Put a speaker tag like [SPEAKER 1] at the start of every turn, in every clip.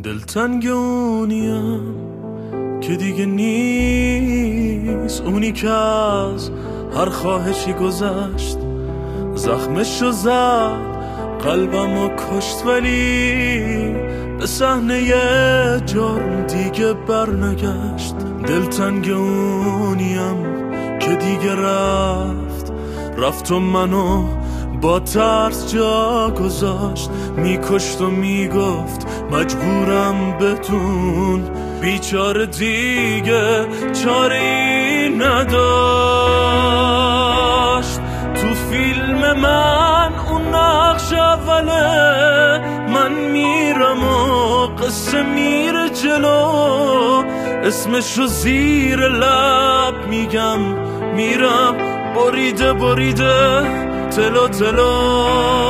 [SPEAKER 1] دلتنگ اونیم که دیگه نیست، اونی که از هر خواهشی گذشت، زخمشو زد قلبمو کشت، ولی به صحنه جرم دیگه برنگشت. دلتنگ اونیم که دیگه رفت و منو با ترس جا گذاشت، میکشت و میگفت مجبورم بدون، بیچاره دیگه چاره‌ای نداشت. تو فیلم من اون نقش اوله، من میرم و قصه میره جلو، اسمشو زیر لب میگم، میرم بریده بریده تلو تلو.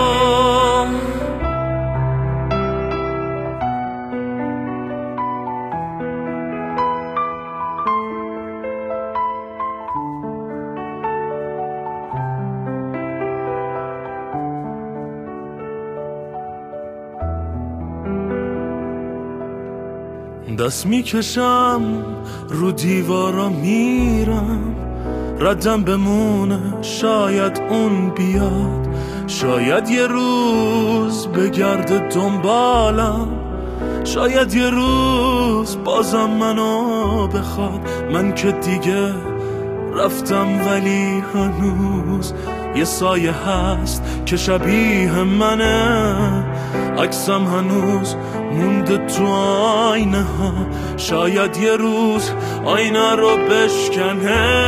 [SPEAKER 1] دست میکشم رو دیوارا میرم، ردم بمونه شاید اون بیاد، شاید یه روز بگرده دنبالم، شاید یه روز بازم منو بخواد. من که دیگه رفتم ولی هنوز یه سایه هست که شبیه منه، عکسم هنوز مونده تو آینه ها، شاید یه روز آینه رو بشکنه.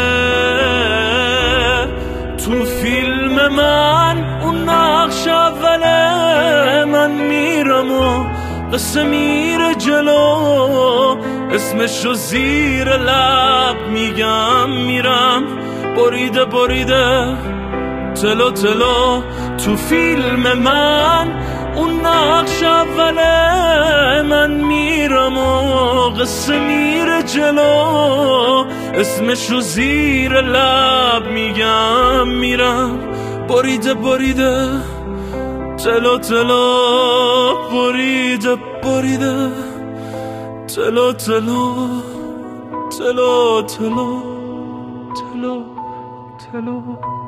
[SPEAKER 1] تو فیلم من اون نقش اوله، من میرم و قصه میره جلو، اسمشو زیر لب میگم، میرم بریده بریده تلو تلو. تو فیلم من اون نقش اوله، من میرم و قصه میره جلو، اسمشو زیر لب میگم، میرم بریده بریده تلو تلو، بریده بریده تلو تلو تلو تلو تلو تلو.